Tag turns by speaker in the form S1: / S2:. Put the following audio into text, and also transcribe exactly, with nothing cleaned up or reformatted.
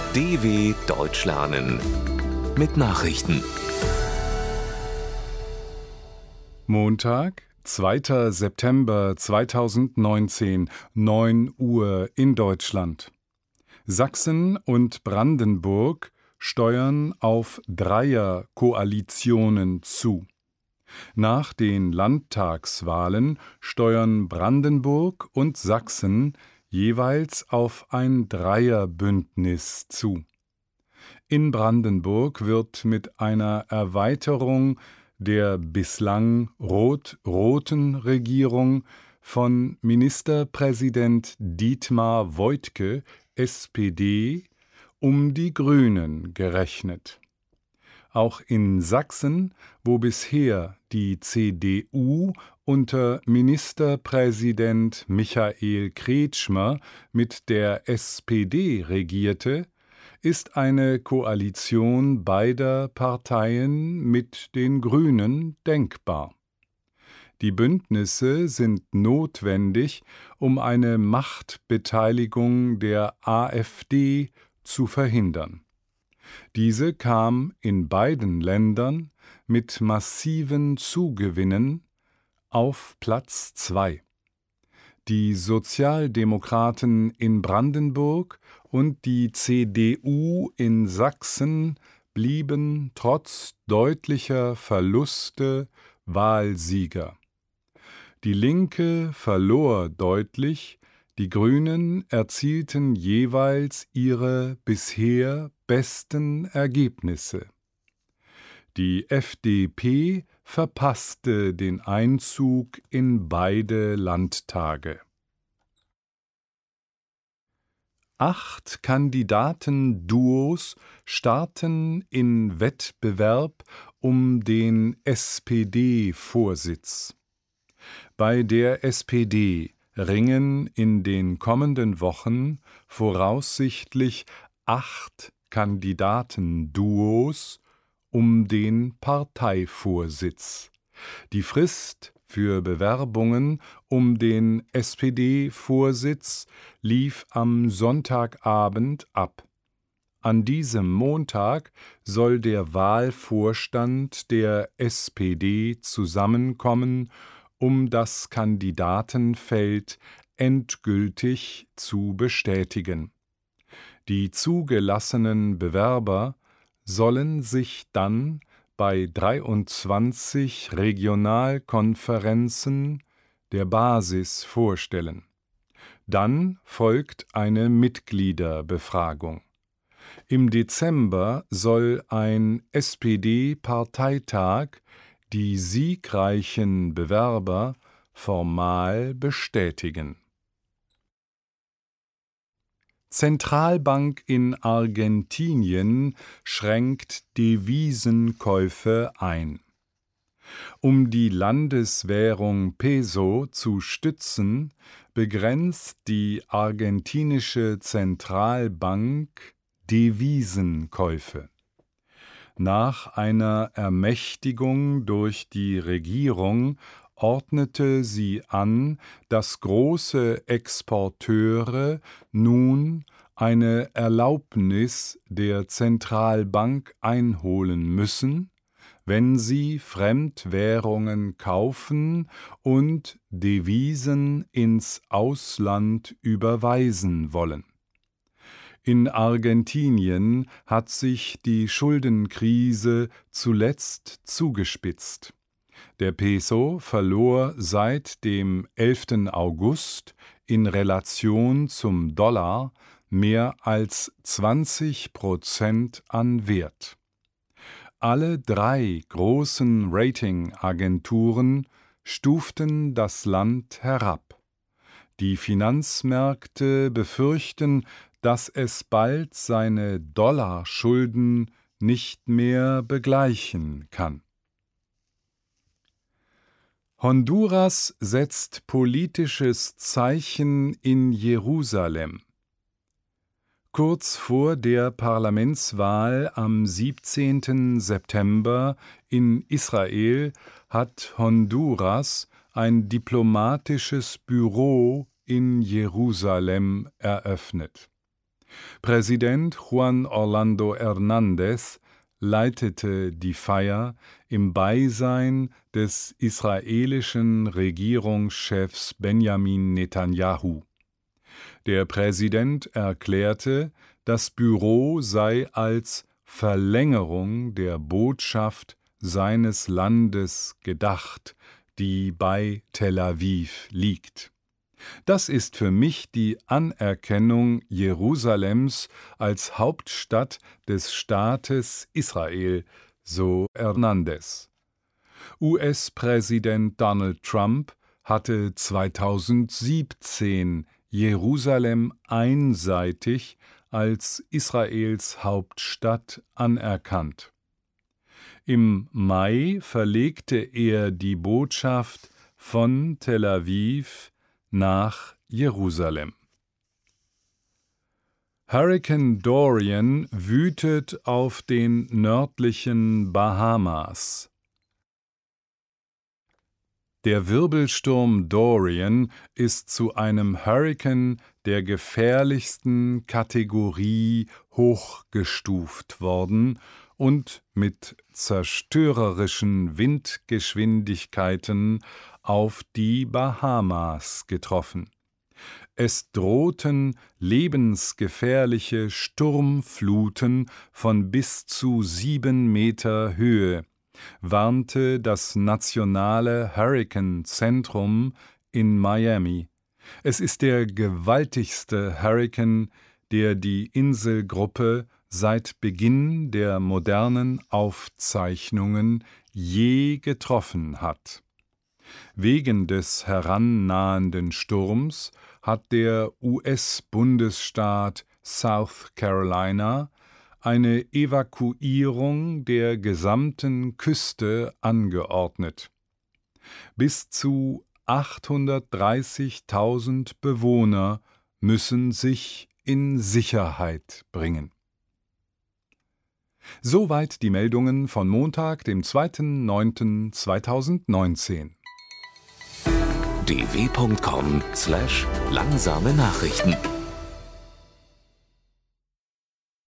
S1: D W Deutsch lernen mit Nachrichten.
S2: Montag, zweiter September zweitausendneunzehn, neun Uhr in Deutschland. Sachsen und Brandenburg steuern auf Dreierkoalitionen zu. Nach den Landtagswahlen steuern Brandenburg und Sachsen jeweils auf ein Dreierbündnis zu. In Brandenburg wird mit einer Erweiterung der bislang rot-roten Regierung von Ministerpräsident Dietmar Woidke, S P D, um die Grünen gerechnet. Auch in Sachsen, wo bisher die C D U unter Ministerpräsident Michael Kretschmer mit der S P D regierte, ist eine Koalition beider Parteien mit den Grünen denkbar. Die Bündnisse sind notwendig, um eine Machtbeteiligung der AfD zu verhindern. Diese kam in beiden Ländern mit massiven Zugewinnen auf Platz zwei. Die Sozialdemokraten in Brandenburg und die C D U in Sachsen blieben trotz deutlicher Verluste Wahlsieger. Die Linke verlor deutlich, die Grünen erzielten jeweils ihre bisher besten Ergebnisse. Die F D P verpasste den Einzug in beide Landtage. Acht Kandidatenduos starten in Wettbewerb um den S P D-Vorsitz. Bei der S P D ringen in den kommenden Wochen voraussichtlich acht Kandidatenduos um den Parteivorsitz. Die Frist für Bewerbungen um den S P D-Vorsitz lief am Sonntagabend ab. An diesem Montag soll der Wahlvorstand der S P D zusammenkommen, um das Kandidatenfeld endgültig zu bestätigen. Die zugelassenen Bewerber sollen sich dann bei dreiundzwanzig Regionalkonferenzen der Basis vorstellen. Dann folgt eine Mitgliederbefragung. Im Dezember soll ein S P D-Parteitag die siegreichen Bewerber formal bestätigen. Zentralbank in Argentinien schränkt Devisenkäufe ein. Um die Landeswährung Peso zu stützen, begrenzt die argentinische Zentralbank Devisenkäufe. Nach einer Ermächtigung durch die Regierung ordnete sie an, dass große Exporteure nun eine Erlaubnis der Zentralbank einholen müssen, wenn sie Fremdwährungen kaufen und Devisen ins Ausland überweisen wollen. In Argentinien hat sich die Schuldenkrise zuletzt zugespitzt. Der Peso verlor seit dem elften August in Relation zum Dollar mehr als zwanzig Prozent an Wert. Alle drei großen Ratingagenturen stuften das Land herab. Die Finanzmärkte befürchten, dass es bald seine Dollarschulden nicht mehr begleichen kann. Honduras setzt politisches Zeichen in Jerusalem. Kurz vor der Parlamentswahl am siebzehnten September in Israel hat Honduras ein diplomatisches Büro in Jerusalem eröffnet. Präsident Juan Orlando Hernández leitete die Feier im Beisein des israelischen Regierungschefs Benjamin Netanyahu. Der Präsident erklärte, das Büro sei als Verlängerung der Botschaft seines Landes gedacht, die bei Tel Aviv liegt. Das ist für mich die Anerkennung Jerusalems als Hauptstadt des Staates Israel, so Hernández. U S-Präsident Donald Trump hatte zweitausendsiebzehn Jerusalem einseitig als Israels Hauptstadt anerkannt. Im Mai verlegte er die Botschaft von Tel Aviv nach Jerusalem. Hurrikan Dorian wütet auf den nördlichen Bahamas. Der Wirbelsturm Dorian ist zu einem Hurrikan der gefährlichsten Kategorie hochgestuft worden und mit zerstörerischen Windgeschwindigkeiten auf die Bahamas getroffen. Es drohten lebensgefährliche Sturmfluten von bis zu sieben Meter Höhe, warnte das Nationale Hurrikanzentrum in Miami. Es ist der gewaltigste Hurrikan, der die Inselgruppe seit Beginn der modernen Aufzeichnungen je getroffen hat. Wegen des herannahenden Sturms hat der U S-Bundesstaat South Carolina eine Evakuierung der gesamten Küste angeordnet. Bis zu achthundertdreißigtausend Bewohner müssen sich in Sicherheit bringen. Soweit die Meldungen von Montag, dem zweiten neunten zweitausendneunzehn.
S1: d w punkt com slash langsame Nachrichten